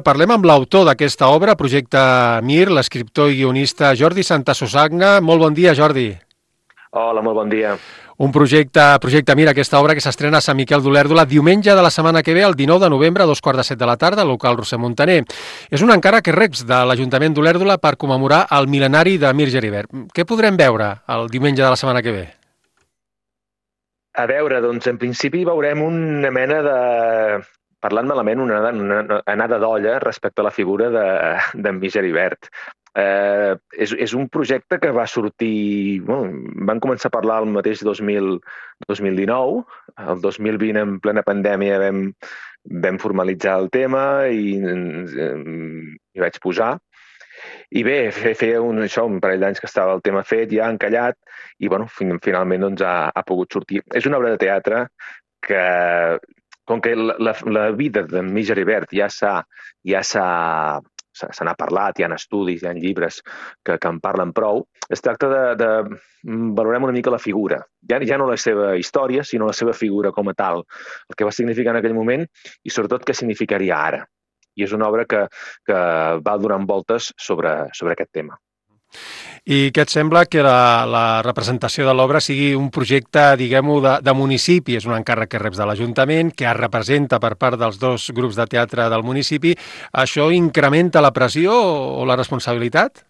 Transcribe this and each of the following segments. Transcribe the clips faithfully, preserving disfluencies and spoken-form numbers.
parlem amb l'autor d'aquesta obra, Projecte Mir, l'escriptor i guionista Jordi Santasusagna. Molt bon dia, Jordi. Hola, molt bon dia. Un projecte, Projecte Mir, aquesta obra que s'estrena a Sant Miquel d'Olèrdola diumenge de la setmana que ve, el dinou de novembre, a dos quarts de set de la tarda, al local Roser Montaner. És un encàrrec reps de l'Ajuntament d'Olèrdola per commemorar el mil·lenari de Mir Geribert. Què podrem veure el diumenge de la setmana que ve? A veure, doncs, en principi veurem una mena de... Parlant malament, una, una anada d'olla respecte a la figura d'en Mir Geribert. Eh, és, és un projecte que va sortir... Bueno, van començar a parlar el mateix dos mil dinou. El dos mil vint, en plena pandèmia, vam, vam formalitzar el tema i hi vaig posar. I bé, feia un, això, un parell d'anys que estava el tema fet, ja encallat, i bueno, finalment doncs, ha, ha pogut sortir. És una obra de teatre que, com que la, la, la vida de Mir Geribert ja s'ha ja s'ha se n'ha parlat, hi ha estudis, hi ha llibres que, que en parlen prou, es tracta de, de valorem una mica la figura. Ja, ja no la seva història, sinó la seva figura com a tal, el que va significar en aquell moment i sobretot què significaria ara. I és una obra que, que va donant voltes sobre, sobre aquest tema. I què et sembla que la, la representació de l'obra sigui un projecte, diguem-ho, de, de municipi? És un encàrrec que reps de l'Ajuntament, que es representa per part dels dos grups de teatre del municipi. Això incrementa la pressió o la responsabilitat?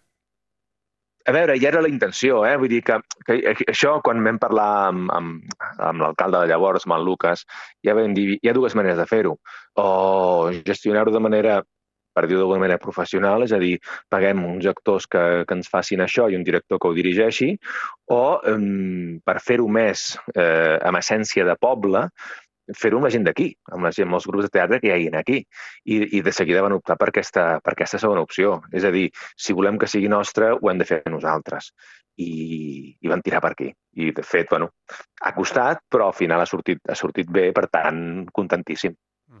A veure, ja era la intenció, eh? Vull dir que, que això, quan vam parlar amb, amb, amb l'alcalde de llavors, amb el Lucas, ja vam dir, hi ha dues maneres de fer-ho. O gestionar-ho de manera, per dir-ho d'alguna manera, professional, és a dir, paguem uns actors que, que ens facin això i un director que ho dirigeixi, o um, per fer-ho més eh, amb essència de poble, fer-ho amb la gent d'aquí, amb, la gent, amb els grups de teatre que hi ha aquí. I, i de seguida van optar per aquesta, per aquesta segona opció. És a dir, si volem que sigui nostre, ho hem de fer nosaltres. I, i van tirar per aquí. I, de fet, bueno, ha costat, però al final ha sortit, ha sortit bé, per tant, contentíssim.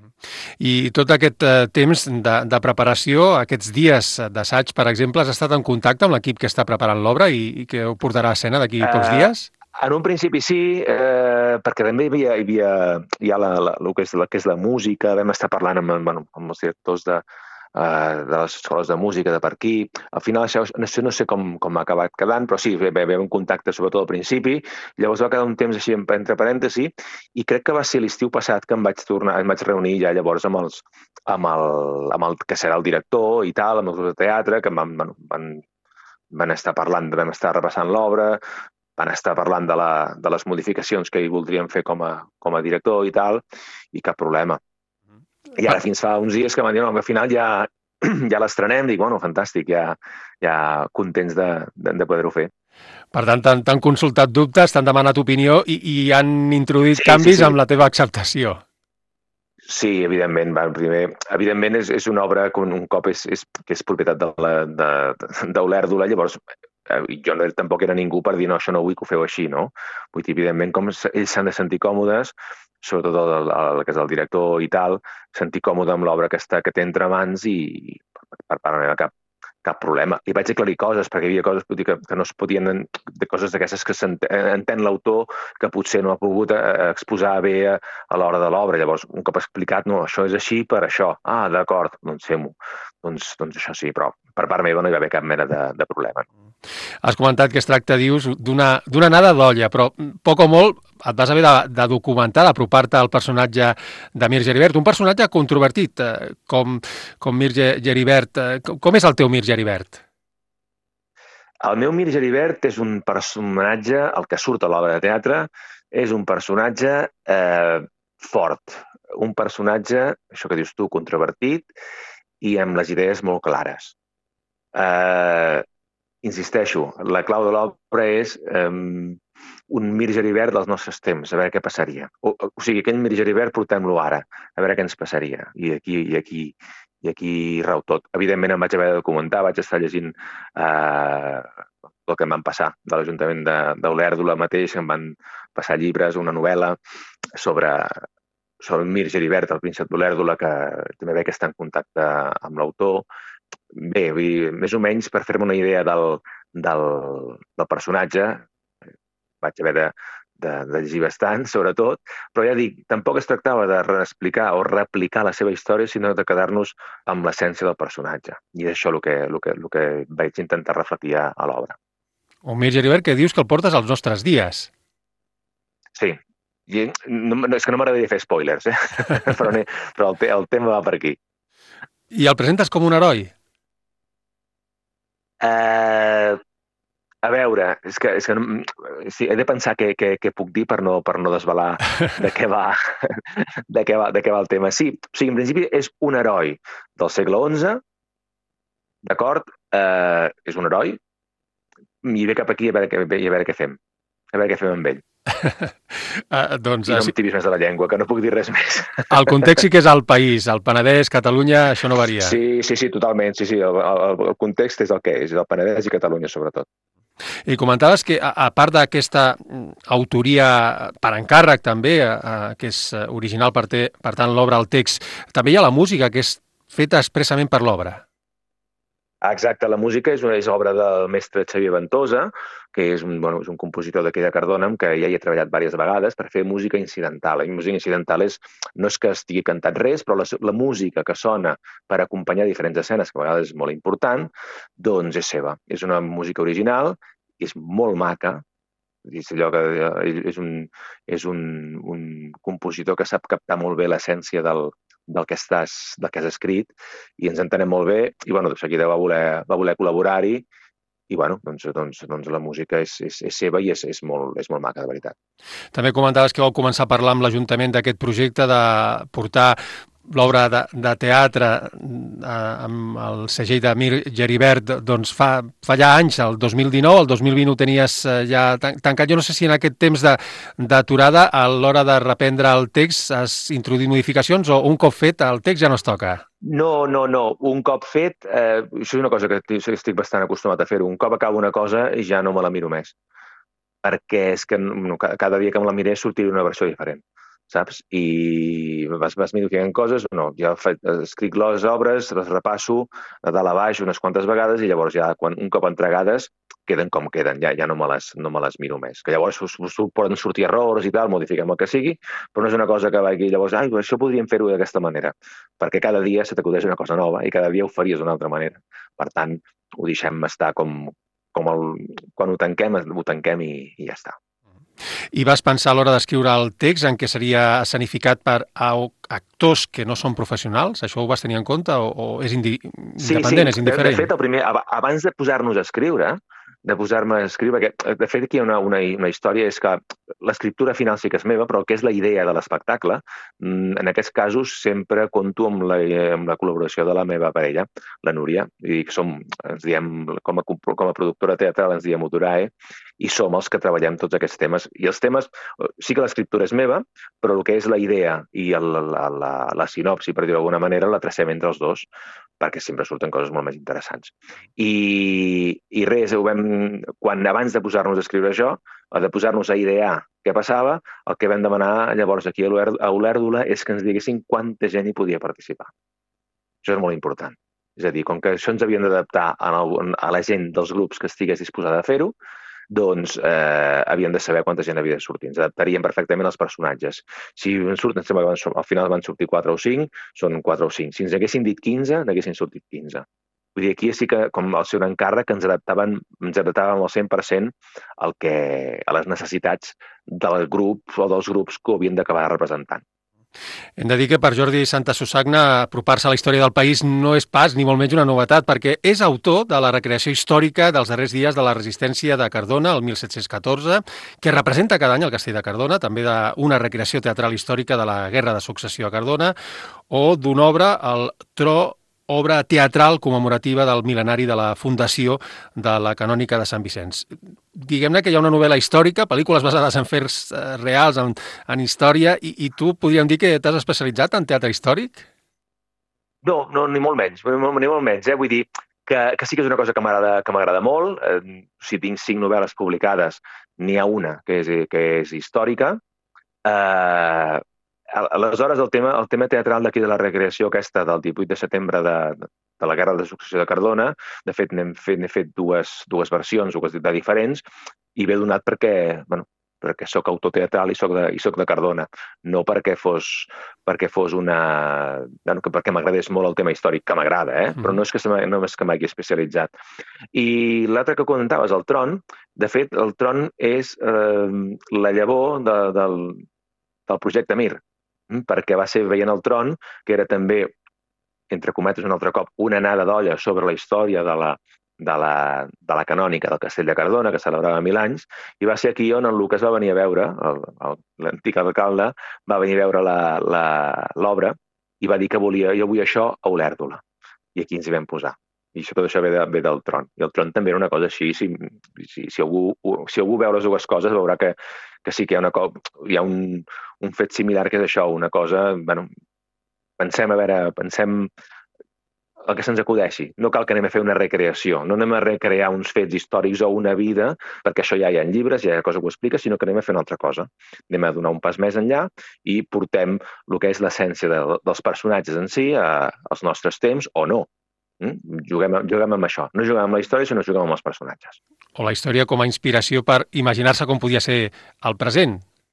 I tot aquest eh, temps de, de preparació, aquests dies d'assaig, per exemple, has estat en contacte amb l'equip que està preparant l'obra i, i que ho portarà a escena d'aquí uh, pocs dies? En un principi sí, eh, perquè també hi havia, hi havia hi ha la, la, el que és la, que és la música, vam estar parlant amb, bueno, amb els directors de, uh, de les escoles de música de per aquí. Al final això no sé, no sé com, com ha acabat quedant, però sí, vam un contacte sobretot al principi, llavors va quedar un temps així entre parèntesi i crec que va ser l'estiu passat que em vaig tornar, em vaig reunir ja llavors amb, els, amb, el, amb el que serà el director i tal, amb els grups de teatre, que van, van, van, van estar parlant, vam estar repassant l'obra, van estar parlant de, la, de les modificacions que hi voldríem fer com a, com a director i tal, i cap problema. I ara fins fa uns dies que van dir, no, que al final ja, ja l'estrenem, dic, bueno, fantàstic, ja, ja contents de, de, de poder-ho fer. Per tant, t'han consultat dubtes, t'han demanat opinió i, i han introduït sí, canvis sí, sí. amb la teva acceptació. Sí, evidentment. Va, primer, evidentment és, és una obra que un cop és, és, que és propietat d'Olèrdola, llavors jo no, tampoc era ningú per dir no, això no vull que ho feu així, no? Vull dir, evidentment, com ells s'han de sentir còmodes, sobretot el, el que és el director i tal, sentir còmode amb l'obra que, està, que té entre mans i per part meva cap, cap problema. I vaig aclarir coses, perquè hi havia coses que, que no es podien, de coses d'aquestes que s'entén l'autor que potser no ha pogut exposar bé a, a l'hora de l'obra. Llavors, un cop explicat, no, això és així per això. Ah, d'acord, doncs fem-ho. Doncs, doncs això sí, però per part meva no hi va haver cap mena de, de problema. Has comentat que es tracta, dius, d'una anada d'olla, però poc o molt et vas haver de, de documentar, d'apropar-te al personatge de Mir Geribert, un personatge controvertit, eh, com, com Mir Geribert. Eh, com, com és el teu Mir Geribert? El meu Mir Geribert és un personatge, el que surt a l'obra de teatre, és un personatge eh, fort, un personatge, això que dius tu, controvertit i amb les idees molt clares. Eh, insisteixo, la clau de l'obra és um, un Mir Geribert dels nostres temps, a veure què passaria. O, o sigui, aquell Mir Geribert portem-lo ara, a veure què ens passaria. I aquí, i aquí, i aquí rau tot. Evidentment em vaig haver de documentar, vaig estar llegint eh, el que em van passar de l'Ajuntament d'Olèrdola mateix, em van passar llibres, una novel·la sobre, sobre Mir Geribert, el príncep d'Olèrdola, que també veig que està en contacte amb l'autor. Bé, vull dir, més o menys per fer-me una idea del, del, del personatge, vaig haver de, de, de llegir bastant, sobretot, però ja dic, tampoc es tractava de reexplicar o replicar la seva història, sinó de quedar-nos amb l'essència del personatge. I és això el que, el que, el que vaig intentar reflectir a, a l'obra. Un Mir Geribert que dius que el portes als nostres dies. Sí, i no, no, és que no m'agradaria fer spoilers, eh? però, ne, però el, te, el tema va per aquí. I el presentes com un heroi? Eh... A veure, és que, és que no, sí, he de pensar què, què, què puc dir per no, per no desvelar de què, va, de, què va, de què va el tema. Sí, o sigui, en principi és un heroi del segle onze, d'acord? Eh, és un heroi, i ve cap aquí a veure, què, a veure què fem. A veure què fem amb ell. uh, doncs, I no sí. em tiris més de la llengua, que no puc dir res més. El context sí que és el país, el Penedès, Catalunya, això no varia. Sí, sí, sí, totalment. Sí, sí, el, el, el context és el que és, és el Penedès i Catalunya, sobretot. I comentaves que, a, a part d'aquesta autoria per encàrrec també, a, que és original, per, te, per tant, l'obra, el text, també hi ha la música, que és feta expressament per l'obra. Exacte, la música és una és obra del mestre Xavier Ventosa, que és un, bueno, és un compositor d'aquí de Cardona, amb què ja hi he treballat diverses vegades per fer música incidental. I música incidental és, no és que estigui cantat res, però la, la música que sona per acompanyar diferents escenes, que a vegades és molt important, doncs és seva. És una música original, és molt maca, és allò que és un, és un, un compositor que sap captar molt bé l'essència del, del que estàs, del que has escrit, i ens entenem molt bé, i bueno, de seguida va voler, va voler col·laborar-hi, i bueno, doncs, doncs, doncs la música és, és, és seva i és, és, molt, és molt maca, de veritat. També comentaves que vau començar a parlar amb l'Ajuntament d'aquest projecte de portar l'obra de, de teatre eh, amb el segell de Mir Geribert, doncs fa, fa ja anys, el dos mil dinou, el dos mil vint ho tenies eh, ja tancat. Jo no sé si en aquest temps d'aturada, a l'hora de reprendre el text, has introduït modificacions o un cop fet el text ja no es toca? No, no, no. Un cop fet, eh, això és una cosa que estic bastant acostumat a fer-ho. Un cop acabo una cosa ja no me la miro més, perquè és que no, cada dia que me la miré sortirà una versió diferent, saps? I vas, vas modificant coses, no, ja escric les obres, les repasso de dalt a baix unes quantes vegades i llavors ja quan, un cop entregades queden com queden, ja, ja no, me les, no me les miro més. Que llavors us, us poden sortir errors i tal, modifiquem el que sigui, però no és una cosa que vagi llavors, ai, això podríem fer-ho d'aquesta manera, perquè cada dia se t'acudeix una cosa nova i cada dia ho faries d'una altra manera. Per tant, ho deixem estar com, com el, quan ho tanquem, ho tanquem i, i ja està. I vas pensar a l'hora d'escriure el text en què seria escenificat per actors que no són professionals? Això ho vas tenir en compte o, o és indi sí, independent, sí. és indiferent? De, de fet, el primer, abans de posar-nos a escriure, de posar-me a escriure, perquè de fet aquí hi ha una, una, una història, és que l'escriptura final sí que és meva, però el que és la idea de l'espectacle, en aquests casos sempre compto amb la, amb la col·laboració de la meva parella, la Núria, i que som, ens diem, com a, com a productora teatral ens diem Utorae, i som els que treballem tots aquests temes. I els temes, sí que l'escriptura és meva, però el que és la idea i el, la, la, la sinopsi, per dir-ho d'alguna manera, la tracem entre els dos, perquè sempre surten coses molt més interessants. I, i res, ho vam, quan abans de posar-nos a escriure això, o de posar-nos a idear què passava, el que vam demanar llavors aquí a Olèrdola és que ens diguessin quanta gent hi podia participar. Això és molt important. És a dir, com que això ens havíem d'adaptar a la gent dels grups que estigués disposada a fer-ho, doncs eh, havien de saber quanta gent havia de sortir. Ens adaptaríem perfectament als personatges. Si en surten, sembla que van, al final van sortir quatre o cinc, són quatre o cinc. Si ens haguessin dit quinze, n'haguessin sortit quinze. Vull dir, aquí sí que, com el seu encàrrec, ens adaptaven, ens adaptàvem al cent per cent al que, a les necessitats del grup o dels grups que ho havien d'acabar representant. Hem de dir que per Jordi Santasusagna apropar-se a la història del país no és pas ni molt menys una novetat, perquè és autor de la recreació històrica dels darrers dies de la resistència de Cardona, el mil set-cents catorze, que representa cada any el castell de Cardona, també d'una recreació teatral històrica de la Guerra de Successió a Cardona, o d'una obra, el Tro, obra teatral commemorativa del mil·lenari de la fundació de la Canònica de Sant Vicenç. Diguem-ne que hi ha una novel·la històrica, pel·lícules basades en fets reals, en, en història, i, i tu podríem dir que t'has especialitzat en teatre històric? No, no, ni molt menys, ni molt menys, eh? Vull dir que, que sí que és una cosa que m'agrada que m'agrada molt. Eh, si tinc cinc novel·les publicades, n'hi ha una que és, que és històrica. Eh, Aleshores, el tema, el tema teatral d'aquí de la recreació aquesta del divuit de setembre de, de la Guerra de Successió de Cardona, de fet n'hem fet, fet dues, dues versions, dues de diferents, i ve donat perquè, bueno, perquè sóc autor teatral i soc de, i soc de Cardona, no perquè fos, perquè fos una... No, perquè m'agradés molt el tema històric, que m'agrada, eh? Però no és que, no és que m'hagi especialitzat. I l'altre que comentaves, el Tron, de fet, el Tron és eh, la llavor de, del, del projecte Mir, perquè va ser veient el Tron, que era també, entre cometes un altre cop, una anada d'olla sobre la història de la, de la, de la canònica del Castell de Cardona, que celebrava mil anys, i va ser aquí on en Lucas va venir a veure, l'antic alcalde, va venir a veure l'obra i va dir que volia, jo vull això a Olèrdola. I aquí ens hi vam posar. I això, tot això ve, de, ve del Tron. I el Tron també era una cosa així, si, si, si, algú, si algú veu les dues coses veurà que, que sí que hi ha, una, hi ha un, un fet similar que és això, una cosa, bueno, pensem, a veure, pensem el que se'ns acudeixi. No cal que anem a fer una recreació, no anem a recrear uns fets històrics o una vida, perquè això ja hi ha en llibres, ja hi ha cosa que ho explica, sinó que anem a fer una altra cosa. Anem a donar un pas més enllà i portem el que és l'essència de, dels personatges en si a, als nostres temps o no. Mm? Juguem, juguem amb això. No juguem amb la història, sinó juguem amb els personatges. O la història com a inspiració per imaginar-se com podia ser el present.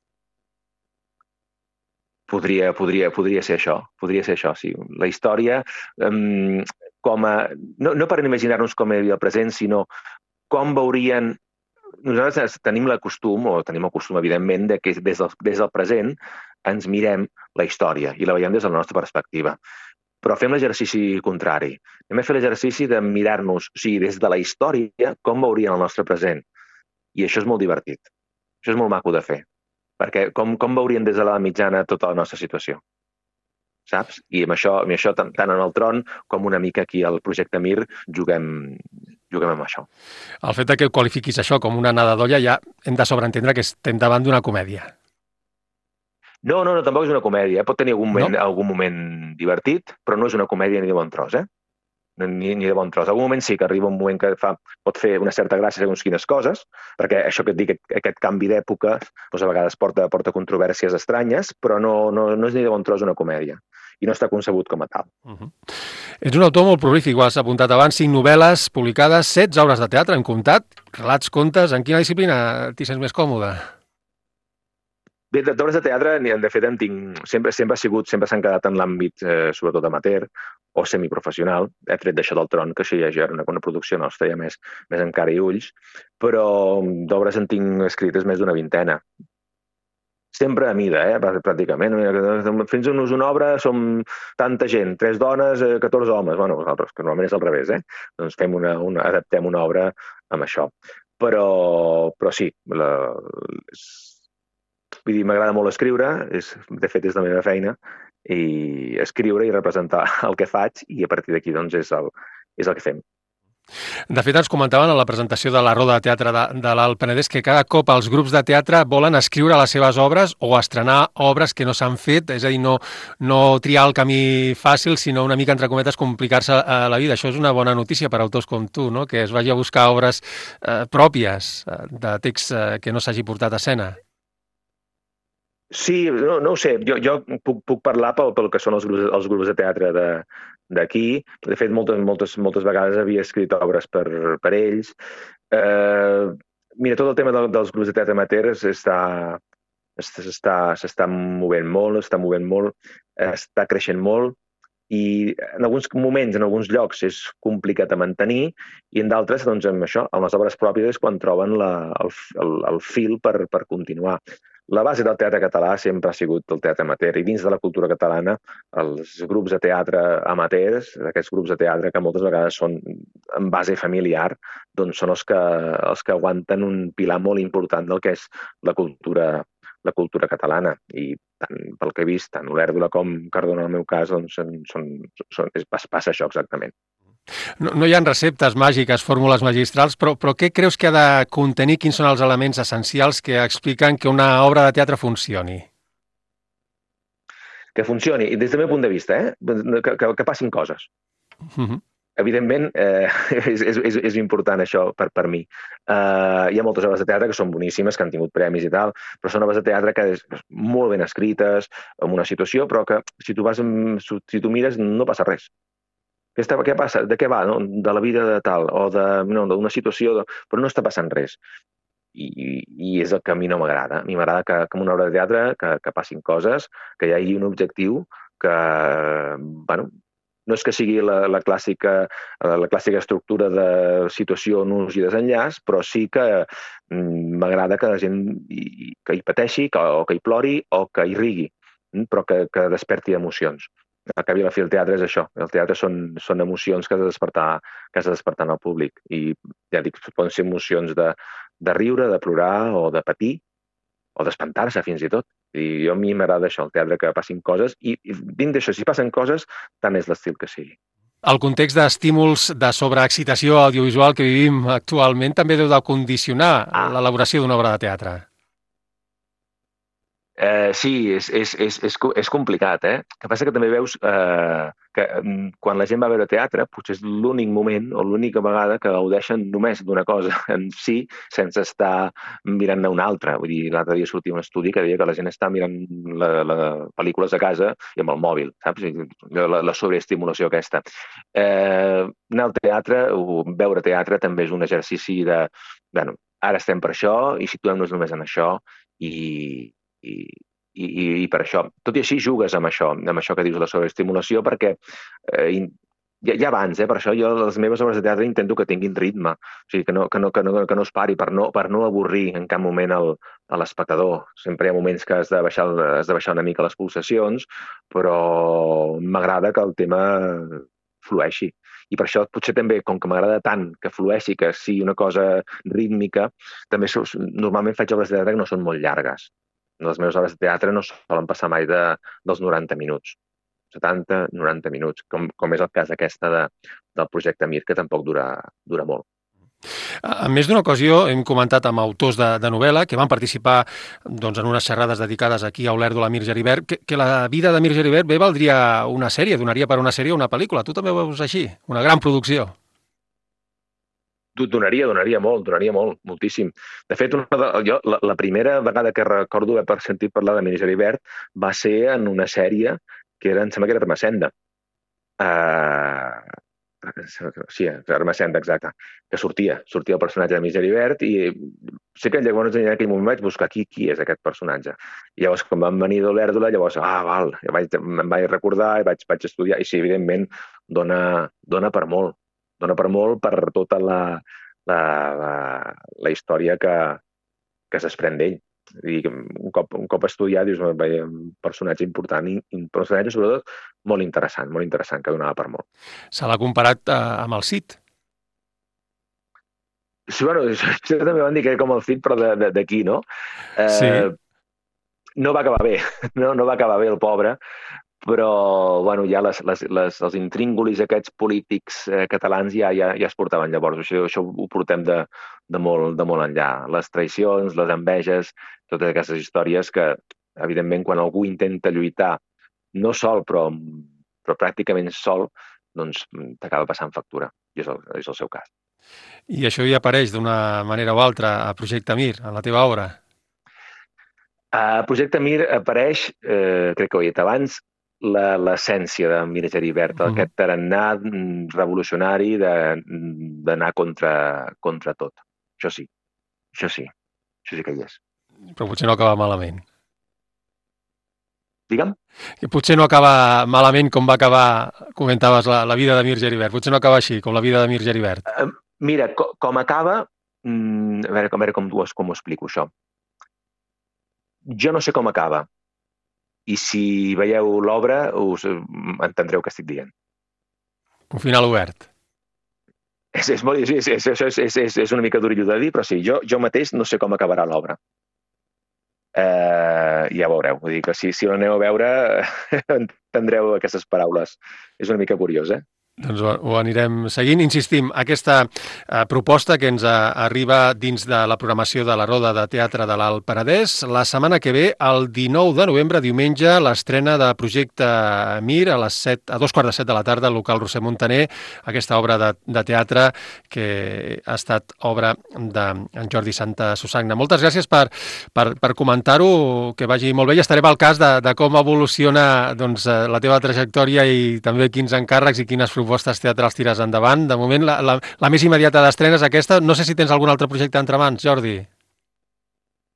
Podria, podria, podria ser això, podria ser això, sí. La història, um, com a, no, no per imaginar-nos com hi havia el present, sinó com veurien... Nosaltres tenim el costum, o tenim el costum, evidentment, de que des del, des del present ens mirem la història i la veiem des de la nostra perspectiva. Però fem l'exercici contrari. Anem a fer l'exercici de mirar-nos, o sigui, des de la història, com veurien el nostre present. I això és molt divertit. Això és molt maco de fer. Perquè com, com veurien des de la mitjana tota la nostra situació, saps? I amb això, amb això tant, tant en el Tron com una mica aquí al projecte Mir juguem, juguem amb això. El fet que qualifiquis això com una anada d'olla ja hem de sobreentendre que estem davant d'una comèdia. No, no, no, tampoc és una comèdia. Pot tenir algun moment, no? algun moment divertit, però no és una comèdia ni de bon tros, eh? Ni, ni de bon tros. En algun moment sí que arriba un moment que fa, pot fer una certa gràcia segons quines coses, perquè això que et dic, aquest, aquest canvi d'època, doncs a vegades porta, porta controvèrsies estranyes, però no, no, no és ni de bon tros una comèdia. I no està concebut com a tal. Uh -huh. Ets un autor molt prolífic, ho has apuntat abans, cinc novel·les publicades, setze obres de teatre, hem comptat, relats, contes, en quina disciplina t'hi sents més còmode? Bé, d'obres de teatre, de fet, en tinc, sempre, sempre ha sigut, sempre s'han quedat en l'àmbit, eh, sobretot amateur, o semiprofessional, he tret d'això del Tron, que això ja era una, una producció nostra, ja més, més en cara i ulls, però d'obres en tinc escrites més d'una vintena. Sempre a mida, eh, pràcticament. Fins a una obra som tanta gent, tres dones, catorze homes. Bueno, nosaltres, que normalment és al revés, eh? Doncs fem una, una, adaptem una obra amb això. Però, però sí, la, vull dir, m'agrada molt escriure, és, de fet és la meva feina, i escriure i representar el que faig i a partir d'aquí doncs és el, és el que fem. De fet, ens comentaven a la presentació de la Roda de Teatre de, de l'Alt Penedès que cada cop els grups de teatre volen escriure les seves obres o estrenar obres que no s'han fet, és a dir, no, no triar el camí fàcil, sinó una mica, entre cometes, complicar-se a la vida. Això és una bona notícia per a autors com tu, no? Que es vagi a buscar obres eh, pròpies de text eh, que no s'hagi portat a escena. Sí, no, no ho sé, jo, jo puc, puc parlar pel, pel que són els grups, els grups de teatre d'aquí. De fet, moltes, moltes, moltes vegades havia escrit obres per, per ells. Eh, mira, tot el tema de, dels grups de teatre amateurs està, està, s'està movent molt, està movent molt, està creixent molt i en alguns moments, en alguns llocs, és complicat de mantenir i en d'altres, doncs, amb això, amb les obres pròpies és quan troben la, el, el, el fil per, per continuar. La base del teatre català sempre ha sigut el teatre amateur i dins de la cultura catalana els grups de teatre amateurs, aquests grups de teatre que moltes vegades són en base familiar, doncs són els que, els que aguanten un pilar molt important del que és la cultura, la cultura catalana. I tant pel que he vist, tant Olèrdola com Cardona, en el meu cas, doncs són, són, són, passa això exactament. No, no hi ha receptes màgiques, fórmules magistrals, però, però què creus que ha de contenir? Quins són els elements essencials que expliquen que una obra de teatre funcioni? Que funcioni, des del meu punt de vista, eh? que, que, que passin coses. Uh-huh. Evidentment, eh, és, és, és important això per, per mi. Uh, hi ha moltes obres de teatre que són boníssimes, que han tingut premis i tal, però són obres de teatre que és molt ben escrites, en una situació, però que si tu, vas, si tu mires no passa res. Què, està, què passa? De què va? No? De la vida de tal, o d'una no, situació, de... però no està passant res. i, i és el que a mi no m'agrada. A mi m'agrada que, que en una obra de teatre que, que passin coses, que hi hagi un objectiu que, bueno, no és que sigui la, la, clàssica, la clàssica estructura de situació, nus i desenllaç, però sí que m'agrada que la gent hi, que hi pateixi, que, o que hi plori, o que hi rigui, però que, que desperti emocions. Al cap i a la fi el teatre és això. El teatre són, són emocions que has de despertar, que has de despertar en el públic. I ja dic, poden ser emocions de, de riure, de plorar, o de patir, o d'espantar-se fins i tot. I a mi m'agrada això, el teatre, que passin coses, i, i dins d'això, si passen coses, tant és l'estil que sigui. El context d'estímuls de sobreexcitació audiovisual que vivim actualment també deu de condicionar ah. l'elaboració d'una obra de teatre. Eh, sí, és, és, és, és, és complicat, eh? El que passa que també veus eh, que quan la gent va a veure teatre potser és l'únic moment o l'única vegada que gaudeixen només d'una cosa en si sense estar mirant-ne una altra. Vull dir, l'altre dia sortia un estudi que deia que la gent està mirant la, la pel·lícules a casa i amb el mòbil, saps? La, la sobreestimulació aquesta. Eh, anar al teatre o veure teatre també és un exercici de, bueno, ara estem per això i situem-nos només en això i I, i, i per això. Tot i així jugues amb això, amb això que dius de la sobreestimulació, perquè eh, ja, ja abans, eh, per això jo les meves obres de teatre intento que tinguin ritme, o sigui, que no, que no, que no, que no es pari per no, per no avorrir en cap moment el, a l'espectador. Sempre hi ha moments que has de, baixar, has de baixar una mica les pulsacions, però m'agrada que el tema flueixi. I per això potser també, com que m'agrada tant que flueixi, que sigui una cosa rítmica, també normalment faig obres de teatre que no són molt llargues. Les meves obres de teatre no solen passar mai de, dels noranta minuts, setanta noranta minuts, com, com és el cas aquesta de, del projecte Mir, que tampoc dura, dura molt. En més d'una ocasió hem comentat amb autors de, de novel·la que van participar doncs, en unes xerrades dedicades aquí a Olèrdola, Mir Geribert, que, que la vida de Mir Geribert bé valdria una sèrie, donaria per una sèrie o una pel·lícula. Tu també ho veus així? Una gran producció. Donaria, donaria molt, donaria molt, moltíssim. De fet, una de, jo, la, la primera vegada que recordo haver sentit parlar de Mir Geribert va ser en una sèrie que era, em sembla que era Ermessenda. Uh, sí, Ermessenda, exacte. Que sortia, sortia el personatge de Mir Geribert i sé que llavors en aquell moment vaig buscar qui, qui és aquest personatge. I llavors, quan vam venir d'Olèrdola, llavors, ah, val, vaig, em vaig recordar i vaig, vaig estudiar. I sí, evidentment, dona, dona per molt. Dona per molt per tota la, la, la, la història que, que s'esprèn d'ell. Un cop, un cop estudiat, dius, un personatge important, i un personatge sobretot molt interessant, molt interessant, que donava per molt. Se l'ha comparat eh, amb el Cid. Sí, bueno, això també van dir que era com el Cid, però d'aquí, no? Eh, sí. No va acabar bé, no, no va acabar bé el pobre, però bueno, ja les, les, les, els intríngulis aquests polítics eh, catalans ja, ja, ja es portaven llavors. Això, això ho portem de, de, molt, de molt enllà. Les traïcions, les enveges, totes aquestes històries que, evidentment, quan algú intenta lluitar, no sol, però, però pràcticament sol, doncs t'acaba passant factura. I és el, és el seu cas. I això hi apareix d'una manera o altra a Projecte Mir, a la teva obra? A Projecte Mir apareix, eh, crec que ho he dit abans, l'essència de Mir Geribert, uh-huh. Aquest tarannà revolucionari d'anar contra, contra tot. Això sí, això sí, això sí que hi és. Però potser no acaba malament. Digue'm? Que potser no acaba malament com va acabar, comentaves, la, la vida de Mir Geribert. Potser no acaba així, com la vida de Mir Geribert. Uh, mira, com, com acaba... Mm, a veure, a veure com, com ho explico, això. Jo no sé com acaba. I si veieu l'obra us entendreu què estic dient. Un final obert. És, és, molt, és, és, és, és, és, és una mica durillo de dir, però sí, jo, jo mateix no sé com acabarà l'obra. Eh, ja veureu. Vull dir que si, si l'aneu a veure entendreu aquestes paraules. És una mica curiós, eh? Doncs ho anirem seguint. Insistim, aquesta eh, proposta que ens a, arriba dins de la programació de la Roda de Teatre de l'Alt Penedès. La setmana que ve, el dinou de novembre, diumenge, l'estrena de Projecte Mir a les set, a dos quarts de set de la tarda al local Roser Montaner, aquesta obra de, de teatre que ha estat obra d'en Jordi Santa Susagna. Moltes gràcies per, per, per comentar-ho, que vagi molt bé i estarem al cas de, de com evoluciona doncs, la teva trajectòria i també quins encàrrecs i quines propostes teatrals tires endavant. De moment, la, la, la més immediata d'estrena és aquesta. No sé si tens algun altre projecte entre mans, Jordi.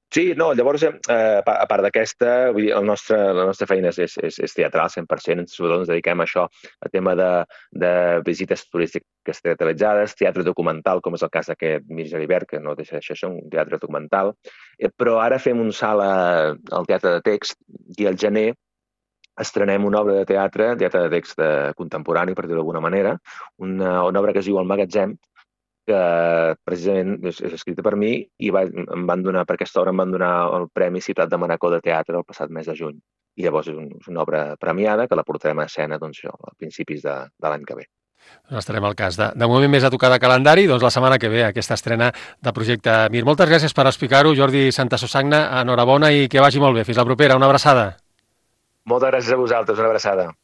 Sí, no, llavors, eh, a part d'aquesta, vull dir, el nostre, la nostra feina és, és, és teatral, cent per cent, sobretot ens dediquem a això, a tema de, de visites turístiques teatralitzades, teatre documental, com és el cas d'aquest Mir Geribert, que no deixa de ser un teatre documental, eh, però ara fem un salt a, al teatre de text i al gener estrenem una obra de teatre, teatre de text de contemporani, per dir-ho d'alguna manera, una, una obra que es diu El Magatzem, que precisament és, és escrita per mi i va, em van donar, per aquesta obra em van donar el Premi Ciutat de Manacor de Teatre el passat mes de juny. I llavors és, un, és una obra premiada que la portarem a escena doncs, això, a principis de, de l'any que ve. Doncs estarem al cas. De, de moment més a tocar de calendari, doncs la setmana que ve, aquesta estrena de Projecte Mir. Moltes gràcies per explicar-ho, Jordi Santasusagna. Enhorabona i que vagi molt bé. Fins la propera. Una abraçada. Moltes gràcies a vosaltres. Una abraçada.